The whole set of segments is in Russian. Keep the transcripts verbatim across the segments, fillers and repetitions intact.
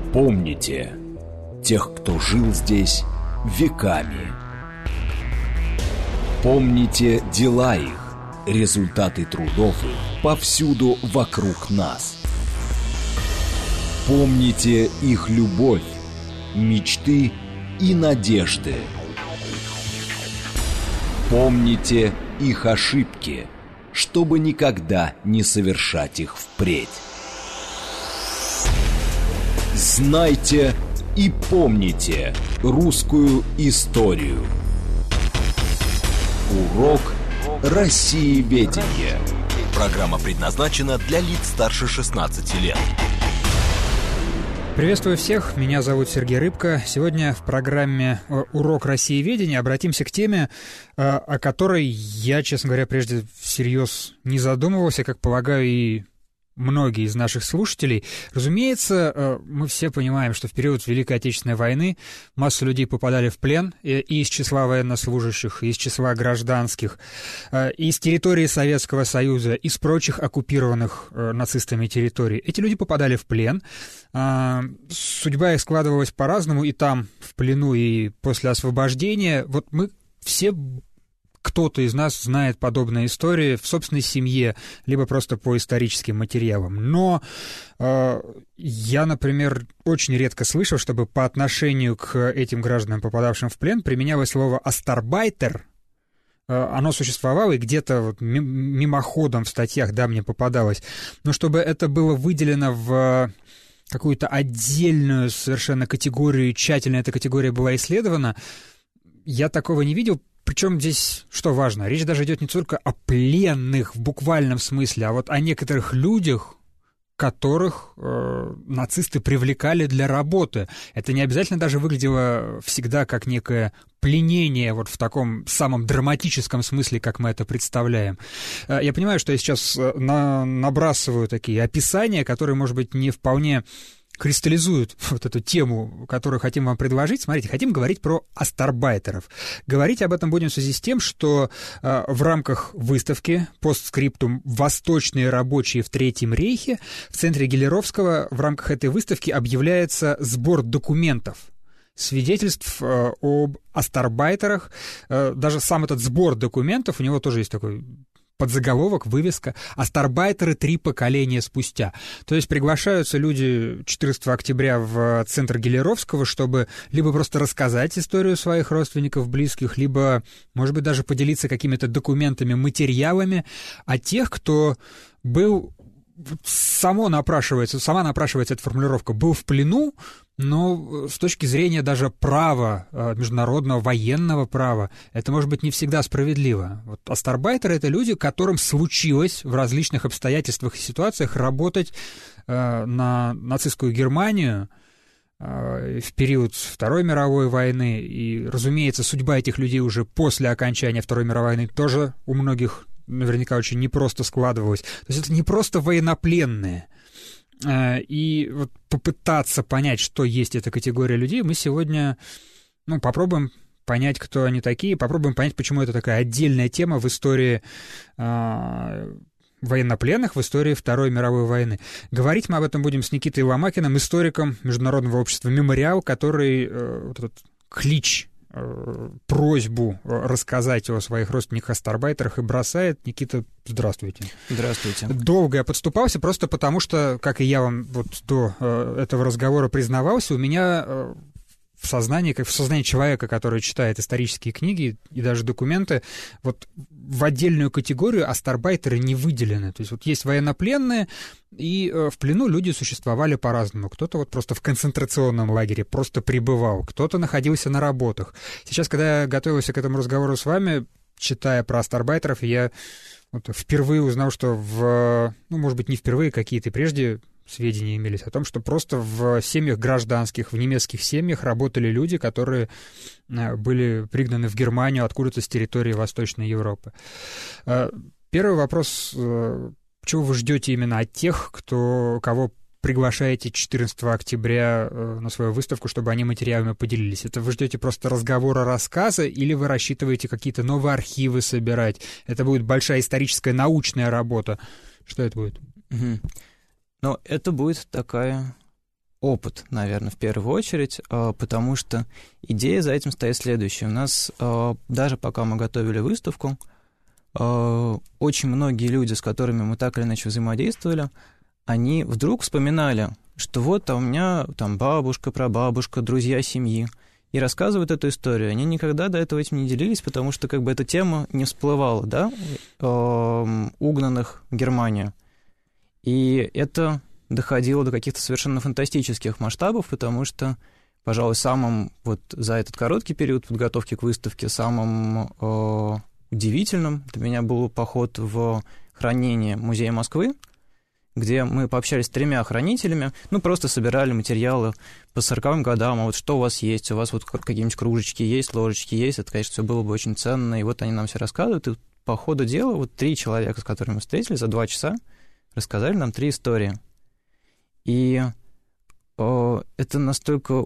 Помните тех, кто жил здесь веками. Помните дела их, результаты трудов их повсюду вокруг нас. Помните их любовь, мечты и надежды. Помните их ошибки, чтобы никогда не совершать их впредь. Знайте и помните русскую историю. Урок Россиеведения. Программа предназначена для лиц старше шестнадцати лет. Приветствую всех, меня зовут Сергей Рыбко. Сегодня в программе «Урок Россиеведения» обратимся к теме, о которой я, честно говоря, прежде всерьез не задумывался, как полагаю, и многие из наших слушателей. Разумеется, мы все понимаем, что в период Великой Отечественной войны масса людей попадали в плен и из числа военнослужащих, и из числа гражданских, и из территории Советского Союза, из прочих оккупированных нацистами территорий. Эти люди попадали в плен. Судьба их складывалась по-разному и там, в плену, и после освобождения. Вот мы все... Кто-то из нас знает подобные истории в собственной семье, либо просто по историческим материалам. Но э, я, например, очень редко слышал, чтобы по отношению к этим гражданам, попадавшим в плен, применялось слово «астарбайтер». Э, оно существовало и где-то вот мимоходом в статьях, да, мне попадалось. Но чтобы это было выделено в какую-то отдельную совершенно категорию, и тщательно эта категория была исследована, я такого не видел. Причем здесь, что важно, речь даже идет не только о пленных в буквальном смысле, а вот о некоторых людях, которых э, нацисты привлекали для работы. Это не обязательно даже выглядело всегда как некое пленение вот в таком самом драматическом смысле, как мы это представляем. Э, я понимаю, что я сейчас на, набрасываю такие описания, которые, может быть, не вполне кристаллизуют вот эту тему, которую хотим вам предложить. Смотрите, хотим говорить про астарбайтеров. Говорить об этом будем в связи с тем, что э, в рамках выставки постскриптум «Восточные рабочие в Третьем рейхе» в центре Гелеровского в рамках этой выставки объявляется сбор документов, свидетельств э, об астарбайтерах. Э, даже сам этот сбор документов, у него тоже есть такой подзаголовок, вывеска «Астарбайтеры три поколения спустя». То есть приглашаются люди четырнадцатого октября в центр Гелеровского, чтобы либо просто рассказать историю своих родственников, близких, либо, может быть, даже поделиться какими-то документами, материалами о тех, кто был... Само напрашивается, сама напрашивается эта формулировка «был в плену», но с точки зрения даже права, международного военного права, это может быть не всегда справедливо. Вот астарбайтеры — это люди, которым случилось в различных обстоятельствах и ситуациях работать э, на нацистскую Германию э, в период Второй мировой войны. И, разумеется, судьба этих людей уже после окончания Второй мировой войны тоже у многих наверняка очень непросто складывалось. То есть это не просто военнопленные. И вот попытаться понять, что есть эта категория людей, мы сегодня ну, попробуем понять, кто они такие, попробуем понять, почему это такая отдельная тема в истории э, военнопленных, в истории Второй мировой войны. Говорить мы об этом будем с Никитой Ломакиным, историком Международного общества «Мемориал», который э, вот этот клич, просьбу рассказать о своих родственниках-астарбайтерах и бросает. Никита, здравствуйте. Здравствуйте. Долго я подступался, просто потому что, как и я вам вот до э, этого разговора признавался, у меня э, в сознании, как в сознании человека, который читает исторические книги и даже документы, вот в отдельную категорию астарбайтеры не выделены. То есть вот есть военнопленные, и э, в плену люди существовали по-разному. Кто-то вот просто в концентрационном лагере просто пребывал, кто-то находился на работах. Сейчас, когда я готовился к этому разговору с вами, читая про астарбайтеров, я вот впервые узнал, что в... Ну, может быть, не впервые, какие-то прежде сведения имелись о том, что просто в семьях гражданских, в немецких семьях работали люди, которые были пригнаны в Германию откуда-то с территории Восточной Европы. Первый вопрос: чего вы ждете именно от тех, кто, кого приглашаете четырнадцатого октября на свою выставку, чтобы они материалами поделились? Это вы ждете просто разговора, рассказа, или вы рассчитываете какие-то новые архивы собирать? Это будет большая историческая научная работа. Что это будет? Угу. Но это будет такая опыт, наверное, в первую очередь, потому что идея за этим стоит следующая. У нас, даже пока мы готовили выставку, очень многие люди, с которыми мы так или иначе взаимодействовали, они вдруг вспоминали, что вот а у меня там бабушка, прабабушка, друзья семьи, и рассказывают эту историю. Они никогда до этого этим не делились, потому что как бы эта тема не всплывала, да, угнанных в Германию. И это доходило до каких-то совершенно фантастических масштабов, потому что, пожалуй, самым вот за этот короткий период подготовки к выставке, самым э, удивительным для меня был поход в хранение Музея Москвы, где мы пообщались с тремя хранителями, ну, просто собирали материалы по сороковым годам, а вот что у вас есть, у вас вот какие-нибудь кружечки есть, ложечки есть, это, конечно, все было бы очень ценно, и вот они нам все рассказывают, и по ходу дела вот три человека, с которыми мы встретились за два часа, рассказали нам три истории. И э, это настолько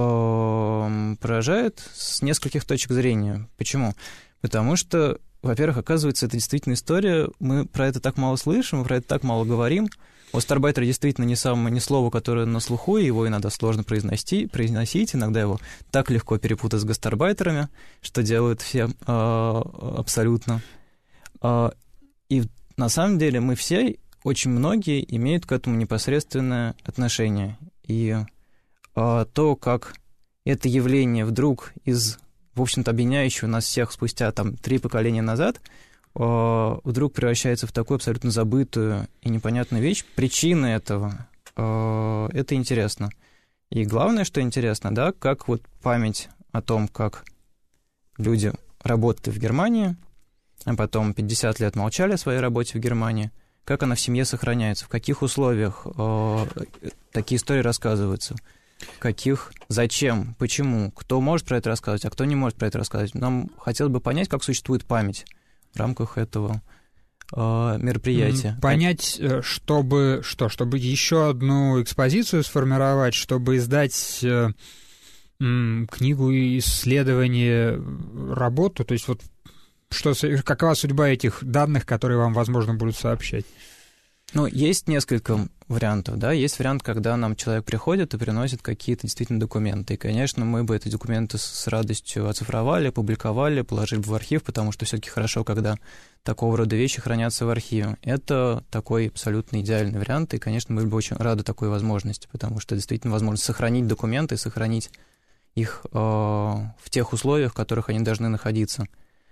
э, поражает с нескольких точек зрения. Почему? Потому что, во-первых, оказывается, это действительно история, мы про это так мало слышим, мы про это так мало говорим. Остарбайтер действительно не самое, не слово, которое на слуху, его иногда сложно произносить, произносить, иногда его так легко перепутать с гастарбайтерами, что делают все э, абсолютно. Э, и на самом деле мы все... Очень многие имеют к этому непосредственное отношение. И а, то, как это явление вдруг из, в общем-то, объединяющего нас всех спустя там, три поколения назад, а, вдруг превращается в такую абсолютно забытую и непонятную вещь, причины этого, а, это интересно. И главное, что интересно, да, как вот память о том, как люди работали в Германии, а потом пятьдесят лет молчали о своей работе в Германии, как она в семье сохраняется, в каких условиях э, такие истории рассказываются, в каких, зачем, почему, кто может про это рассказывать, а кто не может про это рассказывать. Нам хотелось бы понять, как существует память в рамках этого э, мероприятия. Понять, чтобы что, чтобы еще одну экспозицию сформировать, чтобы издать э, м, книгу исследования, работу, то есть вот Что, какова судьба этих данных, которые вам, возможно, будут сообщать? Ну, есть несколько вариантов, да. Есть вариант, когда нам человек приходит и приносит какие-то действительно документы. И, конечно, мы бы эти документы с радостью оцифровали, опубликовали, положили бы в архив, потому что все-таки хорошо, когда такого рода вещи хранятся в архиве. Это такой абсолютно идеальный вариант, и, конечно, мы были бы очень рады такой возможности, потому что действительно возможность сохранить документы, сохранить их э, в тех условиях, в которых они должны находиться.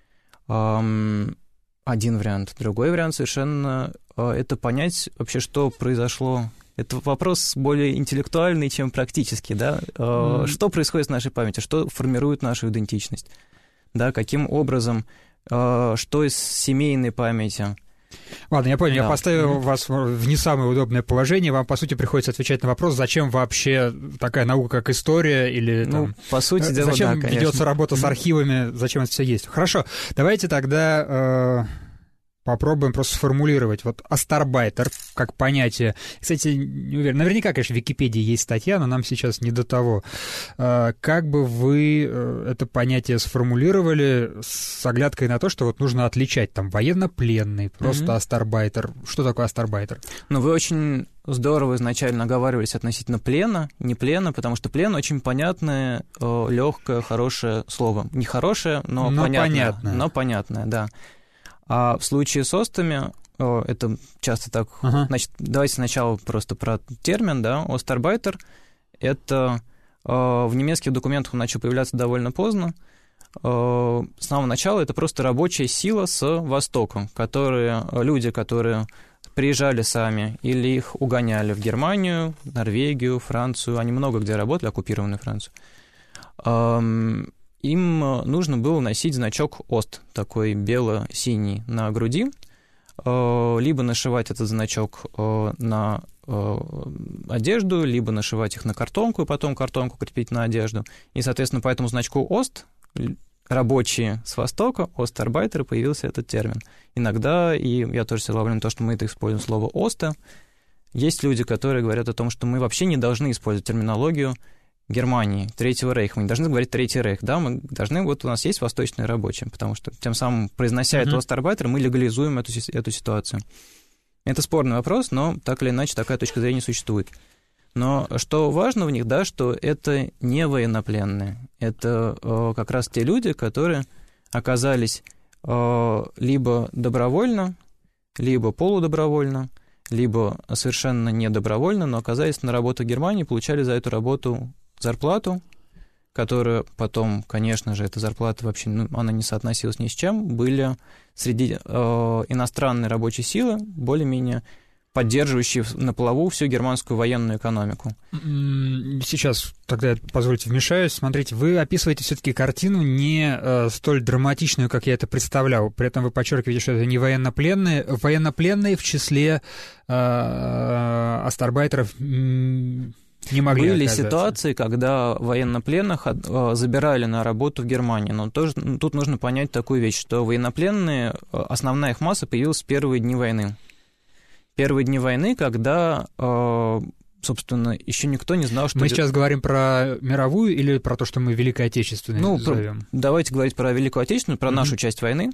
Один вариант. Другой вариант совершенно это понять вообще, что произошло. Это вопрос более интеллектуальный, чем практический, да. Mm-hmm. Что происходит с нашей памятью, что формирует нашу идентичность, да, каким образом, что из семейной памяти. Ладно, я понял, да. Я поставил mm-hmm. вас в не самое удобное положение, вам, по сути, приходится отвечать на вопрос, зачем вообще такая наука, как история, или ну, там, по сути дела, зачем да, ведется работа mm-hmm. с архивами, зачем это все есть. Хорошо, давайте тогда... Э- Попробуем просто сформулировать. Вот остарбайтер как понятие. Кстати, не уверен. Наверняка, конечно, в Википедии есть статья, но нам сейчас не до того. Как бы вы это понятие сформулировали с оглядкой на то, что вот нужно отличать там военнопленный, просто mm-hmm. остарбайтер. Что такое остарбайтер? Ну, вы очень здорово изначально оговаривались относительно плена, не плена, потому что плен очень понятное, легкое, хорошее слово. Не хорошее, но, но понятное, понятное. Но понятное, да. А в случае с остами, это часто так... Ага. Значит, давайте сначала просто про термин, да. Остарбайтер — это в немецких документах он начал появляться довольно поздно. С самого начала это просто рабочая сила с Востока, которые, люди, которые приезжали сами или их угоняли в Германию, Норвегию, Францию, они много где работали, оккупированную Францию. Им нужно было носить значок ОСТ, такой бело-синий, на груди, либо нашивать этот значок на одежду, либо нашивать их на картонку, и потом картонку крепить на одежду. И, соответственно, по этому значку ОСТ, рабочие с Востока, остарбайтеры, появился этот термин. Иногда, и я тоже себя ловлю на то, что мы это используем слово «оста», есть люди, которые говорят о том, что мы вообще не должны использовать терминологию Германии, Третьего рейха. Мы не должны говорить Третий рейх, да, мы должны, вот у нас есть восточные рабочие, потому что тем самым, произнося mm-hmm. это остарбайтер, мы легализуем эту, эту ситуацию. Это спорный вопрос, но так или иначе такая точка зрения существует. Но что важно в них, да, что это не военнопленные. Это э, как раз те люди, которые оказались э, либо добровольно, либо полудобровольно, либо совершенно недобровольно, но оказались на работу в Германии, получали за эту работу зарплату, которая потом, конечно же, эта зарплата вообще, ну, она не соотносилась ни с чем, были среди э, иностранной рабочей силы более-менее поддерживающие на плаву всю германскую военную экономику. Сейчас, тогда позвольте вмешаюсь. Смотрите, вы описываете все-таки картину не э, столь драматичную, как я это представлял. При этом вы подчеркиваете, что это не военнопленные. Военнопленные в числе э, астарбайтеров не могли Были оказаться. ситуации, когда военнопленных забирали на работу в Германии, но тоже, тут нужно понять такую вещь, что военнопленные, основная их масса появилась в первые дни войны. Первые дни войны, когда, собственно, еще никто не знал, что... Мы сейчас говорим про мировую или про то, что мы Великой Отечественной ну, назовем? Про, давайте говорить про Великую Отечественную, про mm-hmm. нашу часть войны.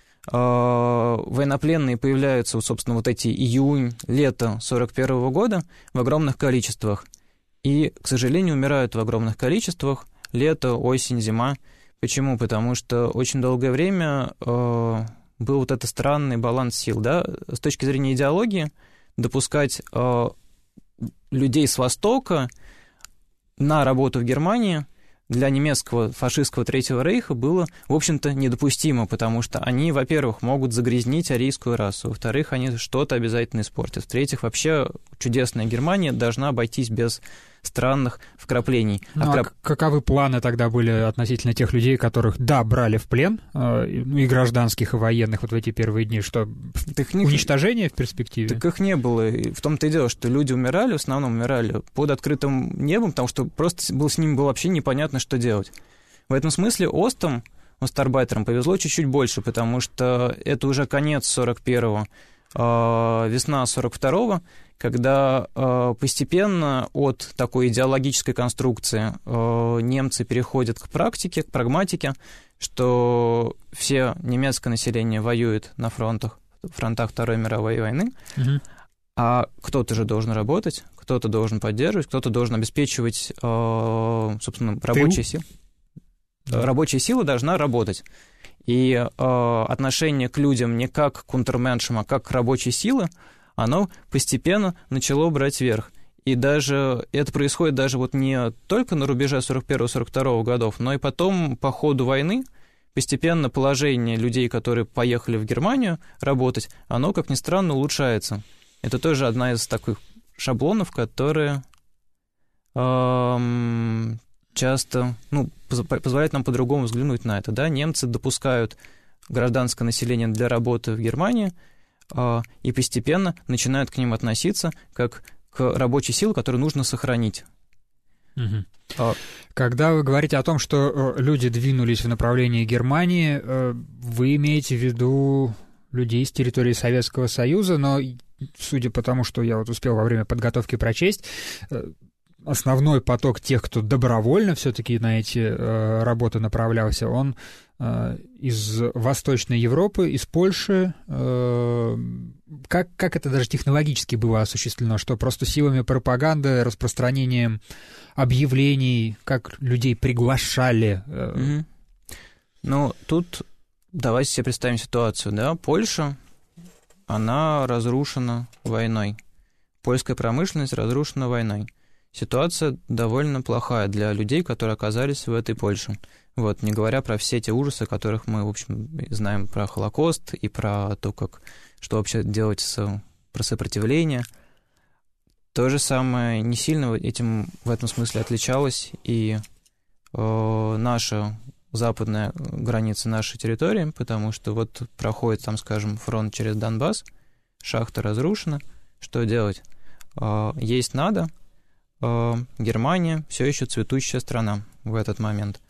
Военнопленные появляются, собственно, вот эти июнь, лето сорок первого года в огромных количествах. И, к сожалению, умирают в огромных количествах лето, осень, зима. Почему? Потому что очень долгое время э, был вот этот странный баланс сил. Да? С точки зрения идеологии допускать э, людей с Востока на работу в Германии для немецкого фашистского Третьего Рейха было, в общем-то, недопустимо, потому что они, во-первых, могут загрязнить арийскую расу, во-вторых, они что-то обязательно испортят, в-третьих, вообще чудесная Германия должна обойтись без странных вкраплений. Ну, а а вкрап... каковы планы тогда были относительно тех людей, которых, да, брали в плен, э, и гражданских, и военных вот в эти первые дни, что так уничтожение не... в перспективе? Так их не было. И в том-то и дело, что люди умирали, в основном умирали под открытым небом, потому что просто было, с ними было вообще непонятно, что делать. В этом смысле Остам, астарбайтерам, повезло чуть-чуть больше, потому что это уже конец сорок первого, э, весна сорок второго, когда э, постепенно от такой идеологической конструкции э, немцы переходят к практике, к прагматике, что все немецкое население воюет на фронтах, фронтах Второй мировой войны, угу. а кто-то же должен работать, кто-то должен поддерживать, кто-то должен обеспечивать, э, собственно, рабочие силы. Да. Рабочая сила должна работать. И э, отношение к людям не как к унтерменшам, а как к рабочей силе, оно постепенно начало брать верх. И даже это происходит даже вот не только на рубеже сорок первого сорок второго годов, но и потом по ходу войны постепенно положение людей, которые поехали в Германию работать, оно, как ни странно, улучшается. Это тоже одна из таких шаблонов, которые эм, часто ну, позволяют нам по-другому взглянуть на это. Да? Немцы допускают гражданское население для работы в Германии, и постепенно начинают к ним относиться как к рабочей силе, которую нужно сохранить. Угу. А... Когда вы говорите о том, что люди двинулись в направлении Германии, вы имеете в виду людей с территории Советского Союза, но, судя по тому, что я вот успел во время подготовки прочесть, основной поток тех, кто добровольно все-таки на эти э, работы направлялся, он э, из Восточной Европы, из Польши. Э, как, как это даже технологически было осуществлено? Что просто силами пропаганды, распространением объявлений, как людей приглашали? Э... Mm-hmm. Ну, тут давайте себе представим ситуацию, да, Польша, она разрушена войной. Польская промышленность разрушена войной. Ситуация довольно плохая для людей, которые оказались в этой Польше. Вот, не говоря про все те ужасы, которых мы, в общем, знаем про Холокост и про то, как, что вообще делать с, про сопротивление. То же самое не сильно этим в этом смысле отличалось и э, наша западная граница нашей территории, потому что вот проходит там, скажем, фронт через Донбасс, шахта разрушена, что делать? Э, есть надо. Германия все еще цветущая страна в этот момент.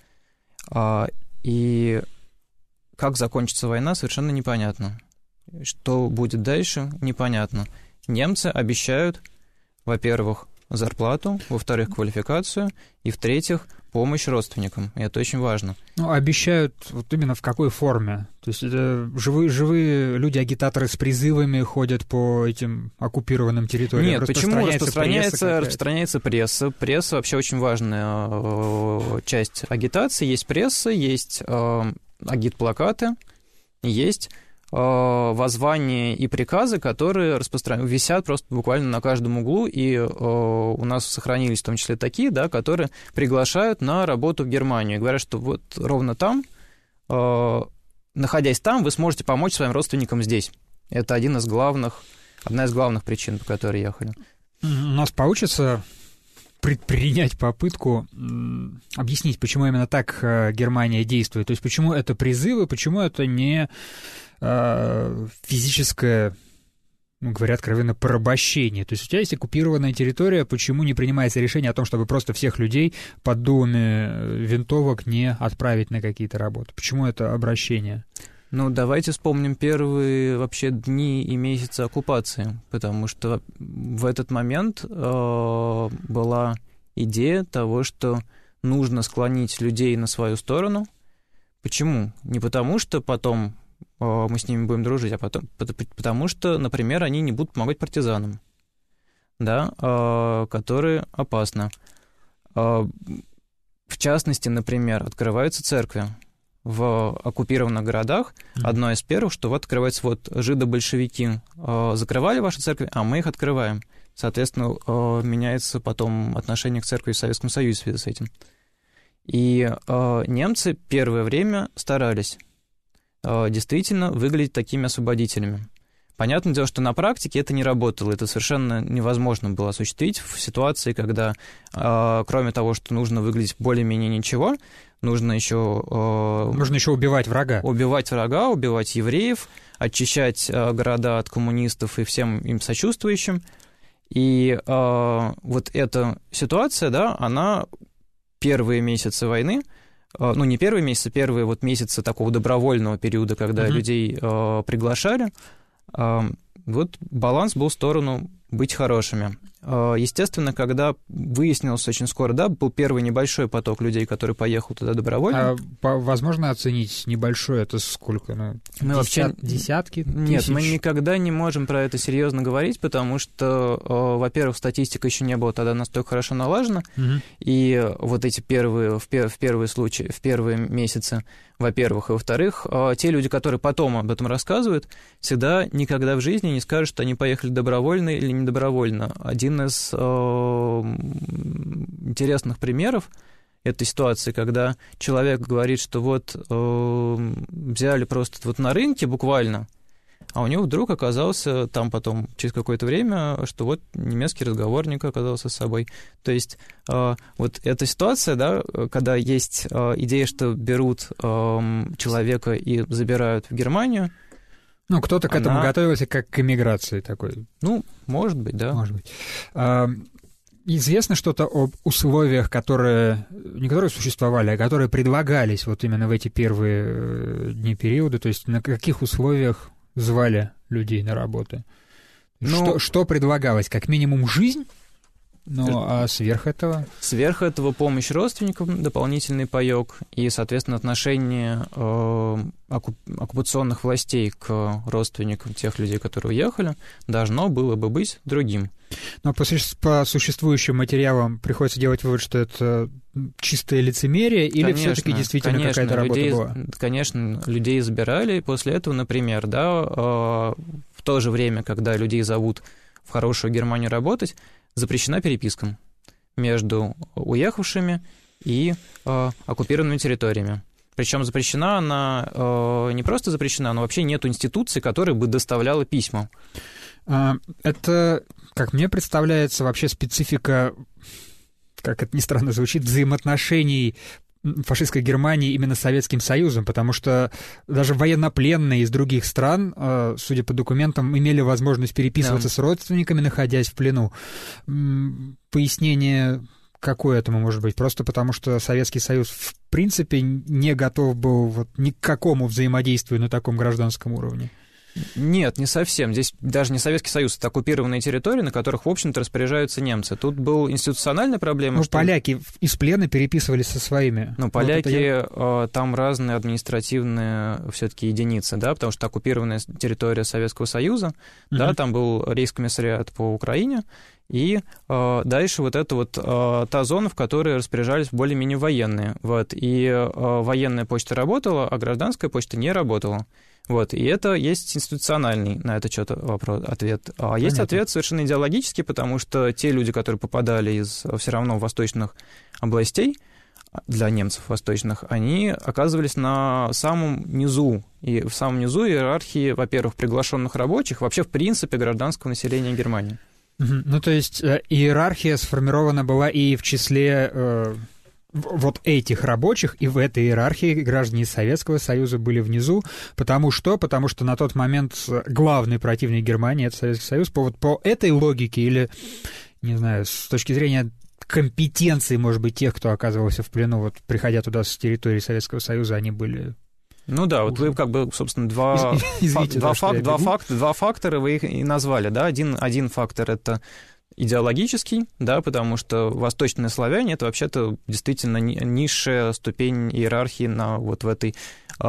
И как закончится война, совершенно непонятно. Что будет дальше, непонятно. Немцы обещают, во-первых, зарплату, во-вторых, квалификацию, и, в-третьих, помощь родственникам. И это очень важно. Ну, обещают вот именно в какой форме? То есть это живые, живые люди-агитаторы с призывами ходят по этим оккупированным территориям? Нет, почему? Распространяется, пресса распространяется пресса. Пресса вообще очень важная э, часть агитации. Есть пресса, есть э, агитплакаты, есть воззвания и приказы, которые распростран... висят просто буквально на каждом углу, и э, у нас сохранились в том числе такие, да, которые приглашают на работу в Германию. И говорят, что вот ровно там, э, находясь там, вы сможете помочь своим родственникам здесь. Это один из главных, одна из главных причин, по которой ехали. У нас получится предпринять попытку м, объяснить, почему именно так э, Германия действует. То есть почему это призывы, почему это не э, физическое, ну, говоря откровенно, порабощение. То есть у тебя есть оккупированная территория, почему не принимается решение о том, чтобы просто всех людей под дулами винтовок не отправить на какие-то работы? Почему это обращение? Ну, давайте вспомним первые вообще дни и месяцы оккупации, потому что в этот момент э, была идея того, что нужно склонить людей на свою сторону. Почему? Не потому, что потом э, мы с ними будем дружить, а потом, потому что, например, они не будут помогать партизанам, да, э, которые опасны. Э, в частности, например, открываются церкви. В оккупированных городах mm-hmm. одно из первых, что вот открывается, вот жидо-большевики э, закрывали ваши церкви, а мы их открываем. Соответственно, э, меняется потом отношение к церкви в Советском Союзе в связи с этим. И э, немцы первое время старались э, действительно выглядеть такими освободителями. Понятное дело, что на практике это не работало, это совершенно невозможно было осуществить в ситуации, когда, э, кроме того, что нужно выглядеть более-менее ничего, нужно еще... Э, нужно еще убивать врага. Убивать врага, убивать евреев, очищать э, города от коммунистов и всем им сочувствующим. И э, вот эта ситуация, да, она первые месяцы войны, э, ну, не первые месяцы, первые вот месяцы такого добровольного периода, когда mm-hmm. людей э, приглашали, вот баланс был в сторону быть хорошими. Естественно, когда выяснилось очень скоро, да, был первый небольшой поток людей, который поехал туда добровольно. А по, возможно оценить небольшой, это сколько? Ну, мы десят, вообще... Десятки Нет, тысяч? Мы никогда не можем про это серьезно говорить, потому что, во-первых, статистика еще не была тогда настолько хорошо налажена, угу. и вот эти первые, в первые случаи, в первые месяцы, во-первых, и во-вторых, те люди, которые потом об этом рассказывают, всегда никогда в жизни не скажут, что они поехали добровольно или недобровольно. Один из э, интересных примеров этой ситуации, когда человек говорит, что вот э, взяли просто вот на рынке буквально, а у него вдруг оказался там потом через какое-то время, что вот немецкий разговорник оказался с собой. То есть э, вот эта ситуация, да, когда есть э, идея, что берут э, человека и забирают в Германию. Ну, кто-то к она... этому готовился как к эмиграции такой. Ну, может быть, да. Может быть. А, известно что-то об условиях, которые, не которые существовали, а которые предлагались вот именно в эти первые дни периода? То есть на каких условиях звали людей на работу? Ну, что, что предлагалось? Как минимум жизнь? Ну, а сверх этого? Сверх этого помощь родственникам, дополнительный паёк и, соответственно, отношение э, оккупационных властей к родственникам тех людей, которые уехали, должно было бы быть другим. Но по, по существующим материалам приходится делать вывод, что это чистое лицемерие, или конечно, все-таки действительно конечно, какая-то работа людей, была? Конечно, людей забирали, и после этого, например, да, э, в то же время, когда людей зовут в хорошую Германию работать, запрещена переписка между уехавшими и э, оккупированными территориями. Причем запрещена она э, не просто запрещена, но вообще нет институции, которая бы доставляла письма. Это, как мне представляется, вообще специфика, как это ни странно звучит, взаимоотношений фашистской Германии именно с Советским Союзом, потому что даже военнопленные из других стран, судя по документам, имели возможность переписываться да. с родственниками, находясь в плену. Пояснение какое этому может быть? Просто потому что Советский Союз в принципе не готов был вот ни к какому взаимодействию на таком гражданском уровне? Нет, не совсем. Здесь даже не Советский Союз, это оккупированные территории, на которых, в общем-то, распоряжаются немцы. Тут была институциональная проблема. Ну, что... поляки из плена переписывались со своими. Ну, поляки, вот я... там разные административные все-таки единицы, да, потому что оккупированная территория Советского Союза, uh-huh. да, там был рейхскомиссариат по Украине, и э, дальше вот это вот э, та зона, в которой распоряжались более-менее военные. Вот, и э, военная почта работала, а гражданская почта не работала. Вот, и это есть институциональный на этот счет вопрос, ответ. А Понятно. Есть ответ совершенно идеологический, потому что те люди, которые попадали из все равно восточных областей, для немцев восточных, они оказывались на самом низу. И в самом низу иерархии, во-первых, приглашенных рабочих, вообще, в принципе, гражданского населения Германии. Ну, то есть иерархия сформирована была и в числе... Э... вот этих рабочих, и в этой иерархии граждане Советского Союза были внизу. Потому что? Потому что на тот момент главный противник Германии — это Советский Союз. По, вот по этой логике или, не знаю, с точки зрения компетенции, может быть, тех, кто оказывался в плену, вот приходя туда с территории Советского Союза, они были... Ну да, вот вы как бы, собственно, два, Извините, два, да, фак, два, факт, два фактора вы их и назвали, да? Один, один фактор — это идеологический, да, потому что восточные славяне — это вообще-то действительно низшая ступень иерархии на, вот в этой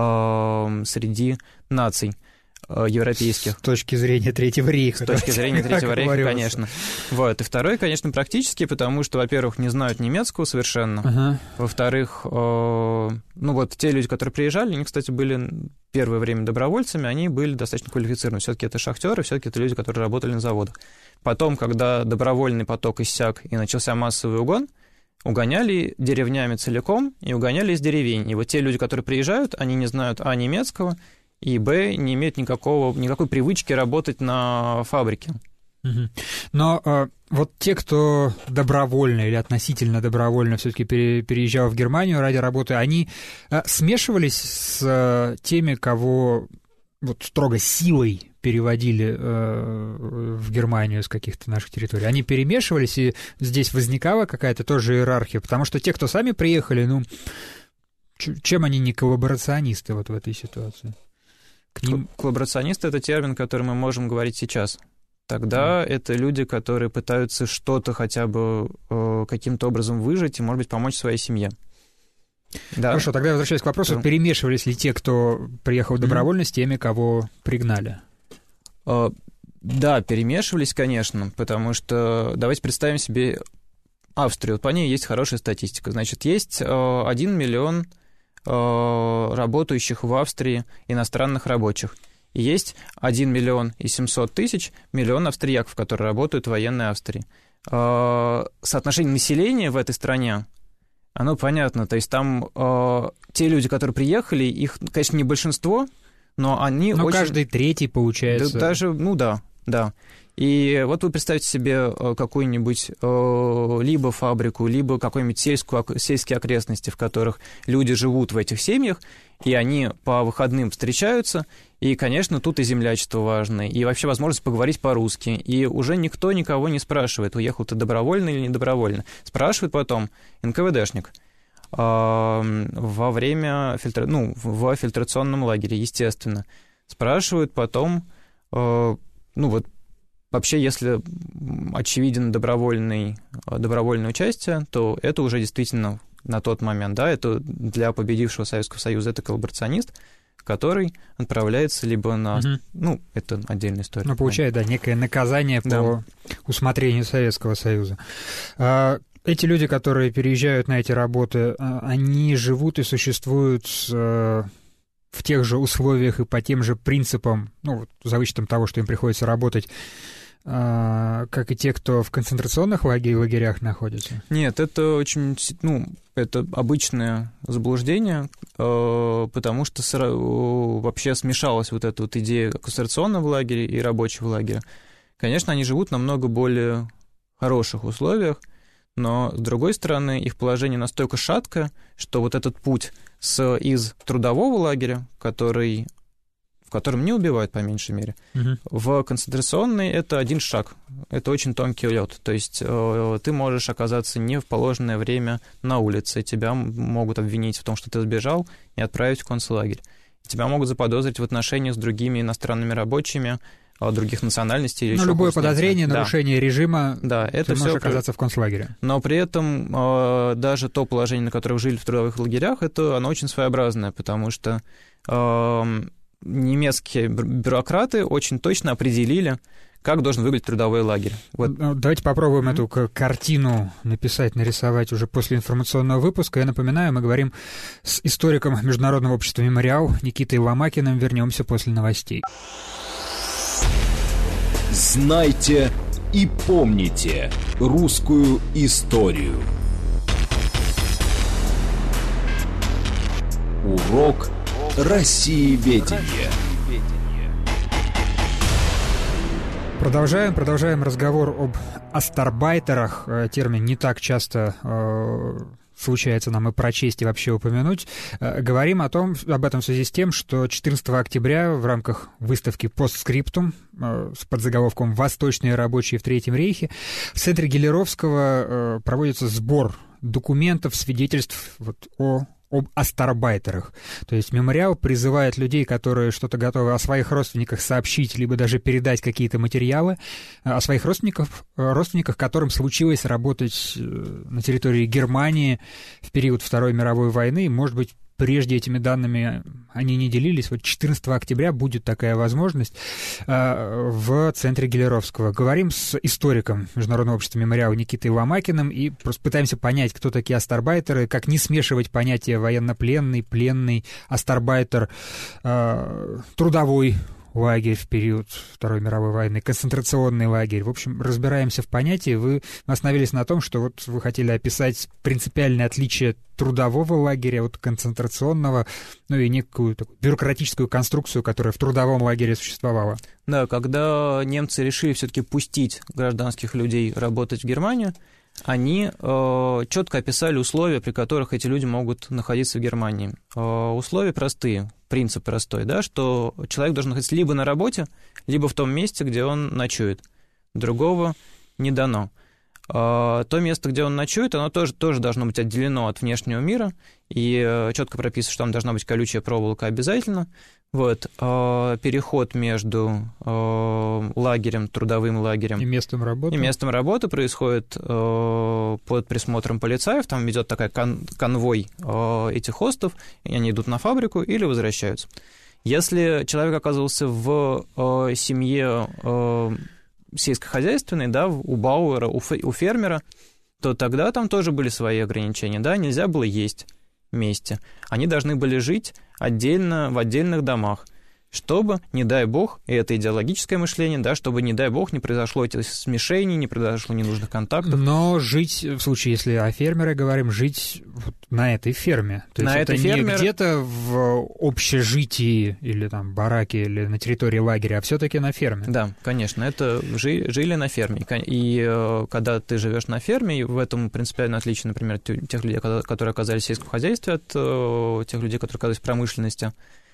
э, среди наций э, европейских. С точки зрения Третьего рейха. С точки зрения Третьего рейха, конечно. Вот. И второй, конечно, практически, потому что, во-первых, не знают немецкого совершенно, ага. Во-вторых, э, ну вот те люди, которые приезжали, они, кстати, были первое время добровольцами, они были достаточно квалифицированы. Все-таки это шахтеры, все-таки это люди, которые работали на заводах. Потом, когда добровольный поток иссяк и начался массовый угон, угоняли деревнями целиком и угоняли из деревень. И вот те люди, которые приезжают, они не знают а. немецкого, и б. не имеют никакого, никакой привычки работать на фабрике. Угу. Но э, вот те, кто добровольно или относительно добровольно все-таки пере, переезжал в Германию ради работы, они э, смешивались с э, теми, кого вот строго силой переводили э, в Германию с каких-то наших территорий, они перемешивались, и здесь возникала какая-то тоже иерархия, потому что те, кто сами приехали, ну, чем они не коллаборационисты вот в этой ситуации? К ним... Коллаборационисты — это термин, который мы можем говорить сейчас. Тогда mm. это люди, которые пытаются что-то хотя бы э, каким-то образом выжить и, может быть, помочь своей семье. Да. Хорошо, тогда я возвращаюсь к вопросу, да. Перемешивались ли те, кто приехал добровольно, mm. с теми, кого пригнали? Да, перемешивались, конечно, потому что давайте представим себе Австрию. Вот по ней есть хорошая статистика. Значит, есть один миллион работающих в Австрии иностранных рабочих. И есть один миллион и семьсот тысяч миллион австрияков, которые работают в военной Австрии. Соотношение населения в этой стране, оно понятно. То есть там те люди, которые приехали, их, конечно, не большинство, но они но очень... каждый третий, получается. Да, даже, ну да, да. И вот вы представьте себе какую-нибудь э, либо фабрику, либо какую-нибудь сельскую, сельские окрестности, в которых люди живут в этих семьях, и они по выходным встречаются, и, конечно, тут и землячество важно, и вообще возможность поговорить по-русски, и уже никто никого не спрашивает, уехал ты добровольно или недобровольно. Спрашивает потом эн ка вэ дэшник э, во время фильтра... ну, в фильтрационном лагере, естественно. Спрашивают потом, э, ну вот, вообще, если очевиден добровольный, добровольное участие, то это уже действительно на тот момент, да, это для победившего Советского Союза, это коллаборационист, который отправляется либо на... Угу. Ну, это отдельная история. Ну, получает, да, некое наказание по да. усмотрению Советского Союза. Эти люди, которые переезжают на эти работы, они живут и существуют в тех же условиях и по тем же принципам, ну, за вычетом того, что им приходится работать, как и те, кто в концентрационных лагерях находится? Нет, это очень, ну, это обычное заблуждение, потому что вообще смешалась вот эта вот идея концентрационного лагеря и рабочего лагеря. Конечно, они живут в намного более хороших условиях, но, с другой стороны, их положение настолько шаткое, что вот этот путь с, из трудового лагеря, который... в котором не убивают, по меньшей мере. Uh-huh. В концентрационный это один шаг. Это очень тонкий лед. То есть э, ты можешь оказаться не в положенное время на улице. Тебя могут обвинить в том, что ты сбежал, и отправить в концлагерь. Тебя могут заподозрить в отношениях с другими иностранными рабочими других национальностей. Ну, любое подозрение, да. нарушение режима, да, это ты можешь оказаться в концлагере. Но при этом э, даже то положение, на которое вы жили в трудовых лагерях, это оно очень своеобразное, потому что э, немецкие бюрократы очень точно определили, как должен выглядеть трудовой лагерь. Вот. Давайте попробуем mm-hmm. эту картину написать, нарисовать уже после информационного выпуска. Я напоминаю, мы говорим с историком Международного общества «Мемориал» Никитой Ломакиным. Вернемся после новостей. Знайте и помните русскую историю. Урок Россиеведения. Продолжаем, продолжаем разговор об астарбайтерах. Термин не так часто э, случается нам и прочесть, и вообще упомянуть. Э, говорим о том, об этом в связи с тем, что четырнадцатого октября в рамках выставки «Постскриптум» э, с подзаголовком «Восточные рабочие в Третьем рейхе» в центре Гелеровского э, проводится сбор документов, свидетельств вот, о об астарбайтерах. То есть мемориал призывает людей, которые что-то готовы о своих родственниках сообщить, либо даже передать какие-то материалы, о своих родственниках, родственниках, которым случилось работать на территории Германии в период Второй мировой войны. Может быть, прежде этими данными они не делились. Вот четырнадцатого октября будет такая возможность в центре Гелеровского. Говорим с историком Международного общества «Мемориал» Никитой Ломакиным и просто пытаемся понять, кто такие астарбайтеры, как не смешивать понятия военнопленный, пленный, астарбайтер, трудовой лагерь в период Второй мировой войны, концентрационный лагерь. В общем, разбираемся в понятии. Вы остановились на том, что вот вы хотели описать принципиальное отличие трудового лагеря от концентрационного, ну и некую такую бюрократическую конструкцию, которая в трудовом лагере существовала. Да, когда немцы решили все-таки пустить гражданских людей работать в Германию, они э, четко описали условия, при которых эти люди могут находиться в Германии. Э, условия простые, принцип простой, да, что человек должен находиться либо на работе, либо в том месте, где он ночует. Другого не дано. Э, то место, где он ночует, оно тоже, тоже должно быть отделено от внешнего мира, и э, четко прописано, что там должна быть колючая проволока обязательно. Вот, э, переход между э, лагерем, трудовым лагерем и местом работы, и местом работы происходит э, под присмотром полицаев. Там идет такой кон- конвой э, этих хостов, и они идут на фабрику или возвращаются. Если человек оказывался в э, семье э, сельскохозяйственной, да, у бауэра, у, фе- у фермера, то тогда там тоже были свои ограничения. Да? Нельзя было есть вместе. Они должны были жить отдельно в отдельных домах, чтобы, не дай бог, и это идеологическое мышление, да, чтобы, не дай бог, не произошло этих смешений, не произошло ненужных контактов. Но жить, в случае, если о фермере говорим, жить вот на этой ферме. То на есть этой это ферме... не где-то в общежитии или там бараке, или на территории лагеря, а все-таки на ферме. Да, конечно, это жи- жили на ферме. И э, когда ты живешь на ферме, и в этом принципиально отличие, например, тех людей, которые оказались в сельском хозяйстве, от э, тех людей, которые оказались в промышленности,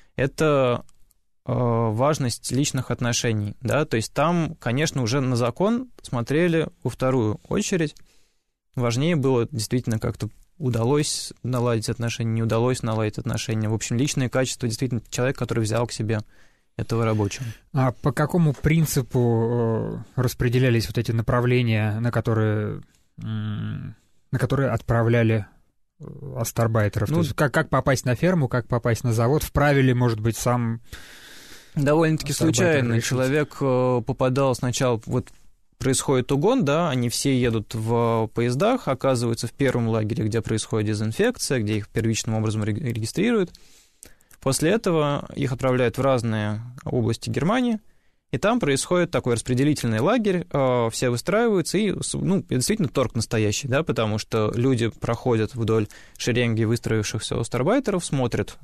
это важность личных отношений, да, то есть там, конечно, уже на закон смотрели во вторую очередь. Важнее было действительно как-то удалось наладить отношения, не удалось наладить отношения. В общем, личные качества действительно человек, который взял к себе этого рабочего. А по какому принципу распределялись вот эти направления, на которые, на которые отправляли астарбайтеров? Ну, то есть как, как попасть на ферму, как попасть на завод? Вправе ли, может быть, сам... Довольно-таки случайно человек попадал сначала, вот происходит угон, да, они все едут в поездах, оказываются в первом лагере, где происходит дезинфекция, где их первичным образом регистрируют. После этого их отправляют в разные области Германии, и там происходит такой распределительный лагерь, все выстраиваются, и, ну, это действительно торг настоящий, да, потому что люди проходят вдоль шеренги выстроившихся астарбайтеров, смотрят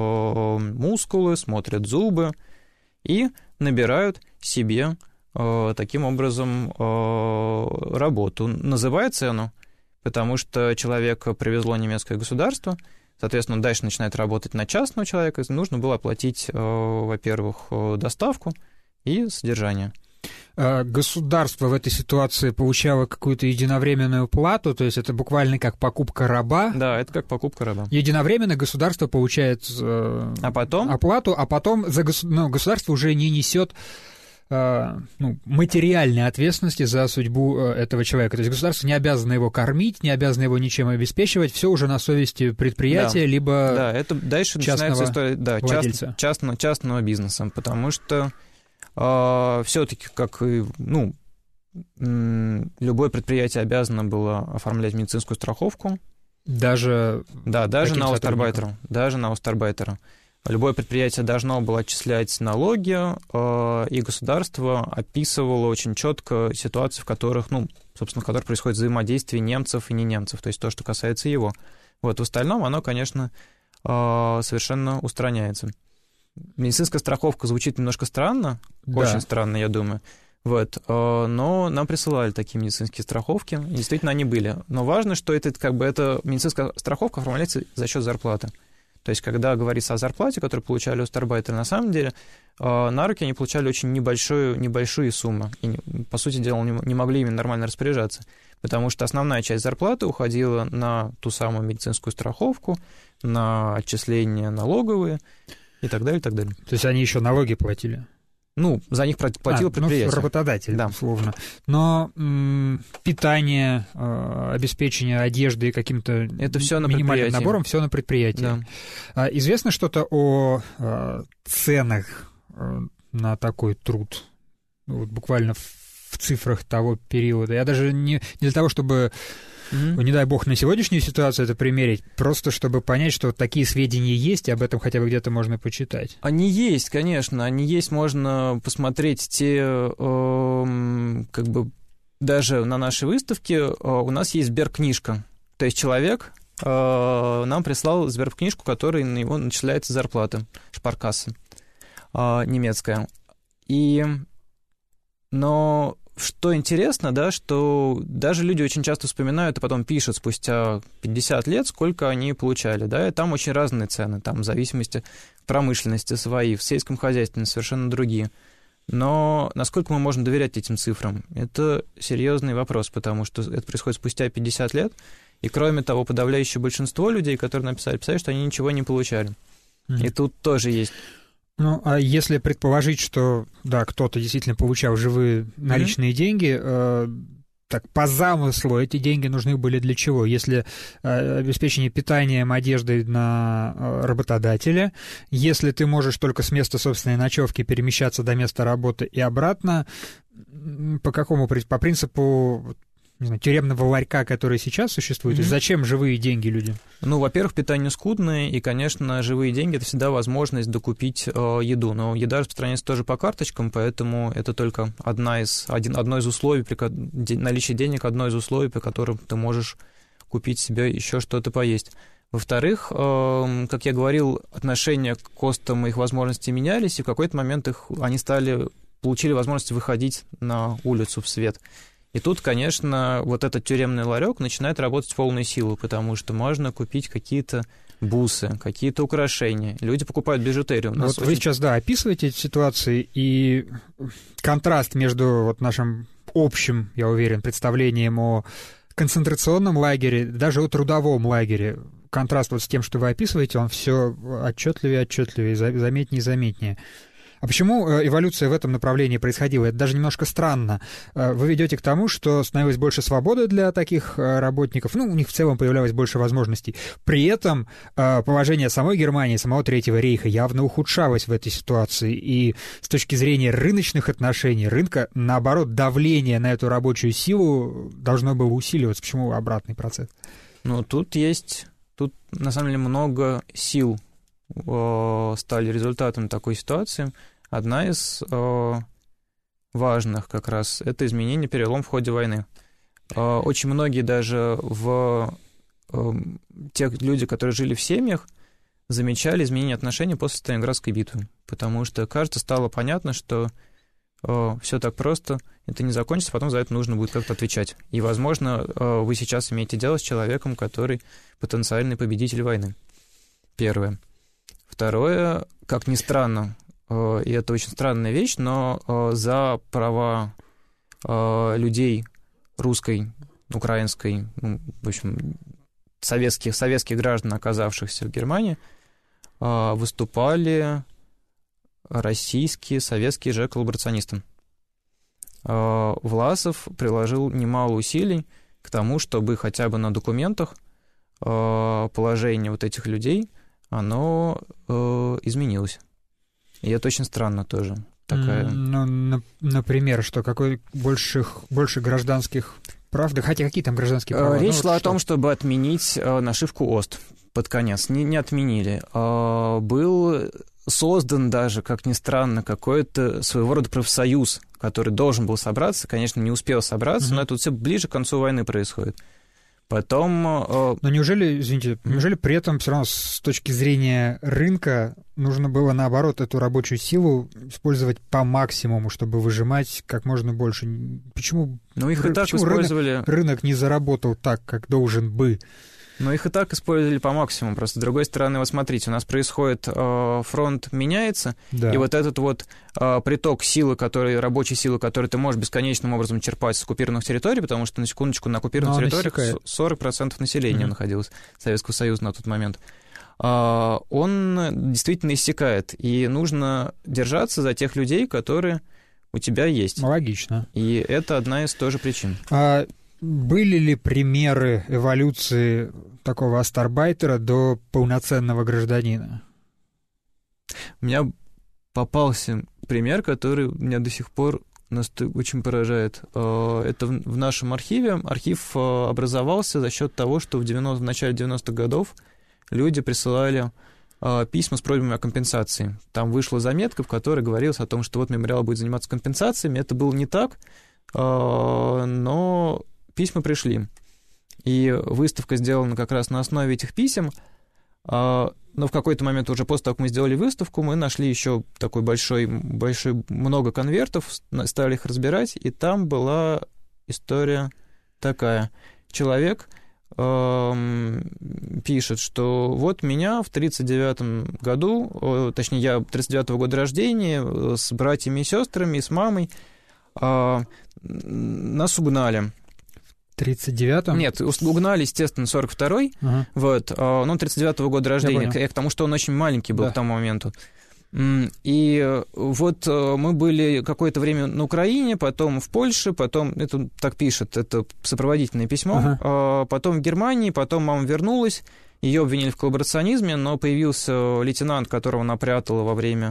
мускулы, смотрят зубы, и набирают себе э, таким образом э, работу. Называют цену, потому что человека привезло немецкое государство, соответственно, он дальше начинает работать на частного человека, нужно было оплатить, э, во-первых, доставку и содержание. Государство в этой ситуации получало какую-то единовременную плату, то есть это буквально как покупка раба. Да, это как покупка раба. Единовременно государство получает э, а потом? оплату, а потом за гос... ну, государство уже не несет э, ну, материальной ответственности за судьбу э, этого человека. То есть государство не обязано его кормить, не обязано его ничем обеспечивать, все уже на совести предприятия, да. либо да, это дальше начинается история да, част, частного, частного бизнеса, потому что Uh, все-таки, как и, ну, любое предприятие обязано было оформлять медицинскую страховку. Даже Да, даже на устарбайтера. Даже на устарбайтера. Любое предприятие должно было отчислять налоги, uh, и государство описывало очень четко ситуации, в которых, ну, собственно, в которых происходит взаимодействие немцев и не немцев, то есть то, что касается его. Вот, в остальном оно, конечно, uh, совершенно устраняется. Медицинская страховка звучит немножко странно, да. Очень странно, я думаю. Вот. Но нам присылали такие медицинские страховки, и действительно они были. Но важно, что это, как бы, эта медицинская страховка оформляется за счет зарплаты. То есть, когда говорится о зарплате, которую получали устарбайтеры, на самом деле на руки они получали очень небольшую, небольшие суммы. И, по сути дела, не могли ими нормально распоряжаться. Потому что основная часть зарплаты уходила на ту самую медицинскую страховку, на отчисления налоговые, и так далее, и так далее. То есть они еще налоги платили? Ну, за них платило а, предприятие. Ну, работодатель, да. Условно. Но м- питание, э, обеспечение одежды каким-то это всё на минимальным набором, все на предприятии. Да. А, известно что-то о э, ценах э, на такой труд? Вот буквально в, в цифрах того периода. Я даже не, не для того, чтобы... Mm-hmm. Не дай бог на сегодняшнюю ситуацию это примерить, просто чтобы понять, что вот такие сведения есть, и об этом хотя бы где-то можно почитать. Они есть, конечно, они есть, можно посмотреть те, э, как бы, даже на нашей выставке э, у нас есть Сберкнижка, то есть человек э, нам прислал Сберкнижку, которой на него начисляется зарплата, шпаркасса э, немецкая, и, но... Что интересно, да, что даже люди очень часто вспоминают и потом пишут спустя пятьдесят лет, сколько они получали, да, и там очень разные цены, там в зависимости от промышленности свои, в сельском хозяйстве совершенно другие. Но насколько мы можем доверять этим цифрам, это серьезный вопрос, потому что это происходит спустя пятьдесят лет, и кроме того, подавляющее большинство людей, которые написали, писали, что они ничего не получали. Mm-hmm. И тут тоже есть... Ну, а если предположить, что, да, кто-то действительно получал живые наличные mm-hmm. деньги, э, так, по замыслу эти деньги нужны были для чего? Если э, обеспечение питанием, одеждой на э, работодателя, если ты можешь только с места собственной ночевки перемещаться до места работы и обратно, по какому, по принципу... Не знаю, тюремного ларька, который сейчас существует, mm-hmm. зачем живые деньги людям? Ну, во-первых, питание скудное, и, конечно, живые деньги — это всегда возможность докупить э, еду. Но еда распространяется тоже по карточкам, поэтому это только одна из, один, одно из условий, при, наличие денег — одно из условий, при котором ты можешь купить себе еще что-то поесть. Во-вторых, э, как я говорил, отношения к костам и их возможности менялись, и в какой-то момент их, они стали, получили возможность выходить на улицу в свет. И тут, конечно, вот этот тюремный ларек начинает работать в полную силу, потому что можно купить какие-то бусы, какие-то украшения. Люди покупают бижутерию. Вот очень... Вы сейчас, да, описываете эти ситуации, и контраст между вот нашим общим, я уверен, представлением о концентрационном лагере, даже о трудовом лагере, контраст вот с тем, что вы описываете, он все отчетливее, отчетливее, заметнее и заметнее. А почему эволюция в этом направлении происходила? Это даже немножко странно. Вы ведете к тому, что становилось больше свободы для таких работников, ну, у них в целом появлялось больше возможностей. При этом положение самой Германии, самого Третьего рейха явно ухудшалось в этой ситуации. И с точки зрения рыночных отношений, рынка, наоборот, давление на эту рабочую силу должно было усиливаться. Почему обратный процесс? Ну, тут есть, тут на самом деле много сил стали результатом такой ситуации. Одна из э, важных как раз — это изменение, перелом в ходе войны. Э, очень многие даже в э, те люди, которые жили в семьях, замечали изменение отношений после Сталинградской битвы, потому что, кажется, стало понятно, что э, все так просто, это не закончится, потом за это нужно будет как-то отвечать. И, возможно, э, вы сейчас имеете дело с человеком, который потенциальный победитель войны. Первое. Второе, как ни странно, и это очень странная вещь, но за права людей русской, украинской, ну, в общем, советских, советских граждан, оказавшихся в Германии, выступали российские, советские же коллаборационисты. Власов приложил немало усилий к тому, чтобы хотя бы на документах положение вот этих людей, оно изменилось. И это очень странно тоже. Такая... Ну, на, например, что какой больше, больше гражданских прав, да хотя какие там гражданские права? Речь ну, шла вот о что? том, чтобы отменить нашивку ОСТ под конец. Не, не отменили. Был создан даже, как ни странно, какой-то своего рода профсоюз, который должен был собраться, конечно, не успел собраться, mm-hmm. но это все ближе к концу войны происходит. Потом... Но неужели, извините, mm-hmm. неужели при этом все равно с точки зрения рынка нужно было, наоборот, эту рабочую силу использовать по максимуму, чтобы выжимать как можно больше? Почему, ну, их и так почему использовали... рынок, рынок не заработал так, как должен бы? Но их и так использовали по максимуму. Просто с другой стороны, вот смотрите, у нас происходит, э, фронт меняется, да. И вот этот вот э, приток силы, который, рабочей силы, которую ты можешь бесконечным образом черпать с оккупированных территорий, потому что, на секундочку, на оккупированных территориях сорок процентов населения mm-hmm. находилось Советского Союза на тот момент, э, он действительно иссякает. И нужно держаться за тех людей, которые у тебя есть. Логично. И это одна из тоже причин. А... Были ли примеры эволюции такого астарбайтера до полноценного гражданина? У меня попался пример, который меня до сих пор нас очень поражает. Это в нашем архиве. Архив образовался за счет того, что в, девяностых, в начале девяностых годов люди присылали письма с просьбами о компенсации. Там вышла заметка, в которой говорилось о том, что вот мемориал будет заниматься компенсациями. Это было не так, но... Письма пришли, и выставка сделана как раз на основе этих писем, но в какой-то момент уже после того, как мы сделали выставку, мы нашли еще такой большой, большой много конвертов, стали их разбирать, и там была история такая. Человек э, пишет, что вот меня в тридцать девятом году, точнее, я тридцать девятого года рождения, с братьями и сестрами, с мамой, э, нас угнали. В тридцать девятом? Нет, угнали, естественно, сорок второй, uh-huh. вот, но тридцать девятого года рождения, к, к тому, что он очень маленький был да. к тому моменту. И вот мы были какое-то время на Украине, потом в Польше, потом, это так пишет, это сопроводительное письмо, uh-huh. потом в Германии, потом мама вернулась, ее обвинили в коллаборационизме, но появился лейтенант, которого она прятала во время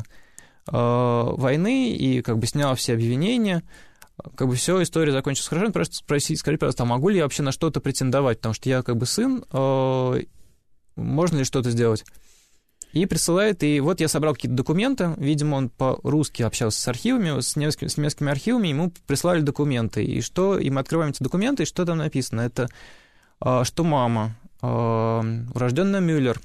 войны, и как бы снял все обвинения. Как бы все, история закончилась хорошо. Просто спросить, скажите, пожалуйста, а могу ли я вообще на что-то претендовать? Потому что я как бы сын, э, можно ли что-то сделать? И присылает, и вот я собрал какие-то документы, видимо, он по-русски общался с архивами, с немецкими, с немецкими архивами, ему прислали документы. И что, и мы открываем эти документы, и что там написано? Это э, что мама, э, урожденная Мюллер,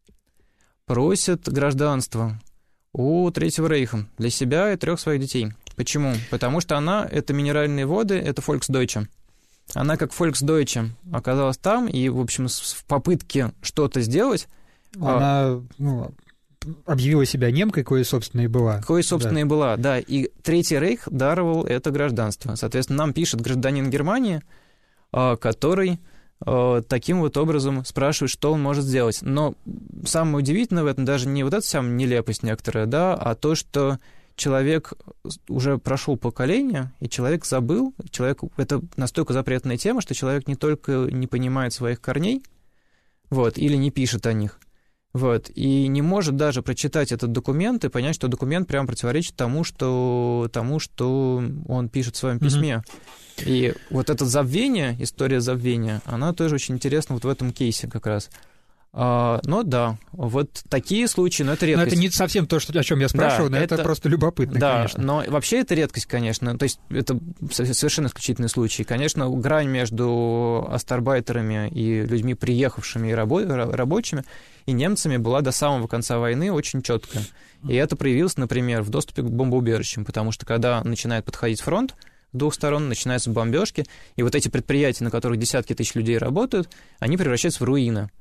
просит гражданство у Третьего Рейха для себя и трех своих детей. Почему? Потому что она, это минеральные воды, это Volksdeutsche. Она как Volksdeutsche оказалась там, и, в общем, в попытке что-то сделать... Она ну, объявила себя немкой, кое, собственно, и была. Кое, собственно, да. и была, да. И Третий Рейх даровал это гражданство. Соответственно, нам пишет гражданин Германии, который таким вот образом спрашивает, что он может сделать. Но самое удивительное в этом даже не вот эта вся нелепость некоторая, да, а то, что... Человек уже прошел поколение, и человек забыл, человек, это настолько запретная тема, что человек не только не понимает своих корней, вот, или не пишет о них, вот, и не может даже прочитать этот документ и понять, что документ прямо противоречит тому, что, тому, что он пишет в своем письме. Mm-hmm. И вот это забвение, история забвения, она тоже очень интересна вот в этом кейсе как раз. А, но да, вот такие случаи, но это редкость. Но это не совсем то, что, о чем я спрашиваю, да, но это, это просто любопытно, да, конечно. Но вообще это редкость, конечно, то есть это совершенно исключительный случай. Конечно, грань между астарбайтерами и людьми, приехавшими и рабо- рабочими, и немцами была до самого конца войны очень четкая. И это проявилось, например, в доступе к бомбоубежищам, потому что когда начинает подходить фронт, с двух сторон начинаются бомбежки, и вот эти предприятия, на которых десятки тысяч людей работают, они превращаются в руины.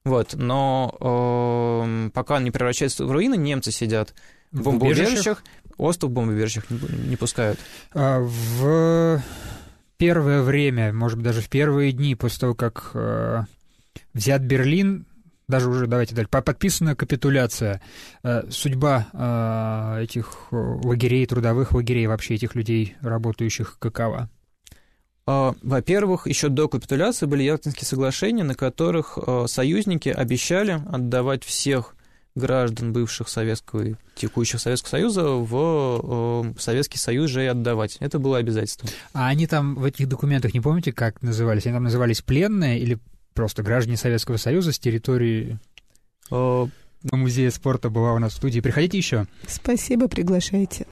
Вот, но э, пока не превращается в руины, немцы сидят в бомбоубежищах, остров в бомбоубежищах не, не пускают. А в первое время, может быть, даже в первые дни после того, как э, взят Берлин, даже уже, давайте дальше, подписана капитуляция, э, судьба э, этих лагерей, трудовых лагерей, вообще этих людей, работающих, какова? Во-первых, еще до капитуляции были Ялтинские соглашения, на которых союзники обещали отдавать всех граждан бывших Советского, текущих Советского Союза в Советский Союз же и отдавать. Это было обязательство. А они там в этих документах, не помните, как назывались? Они там назывались пленные или просто граждане Советского Союза с территории Музея спорта была у нас в студии. Приходите еще. Спасибо, приглашайте.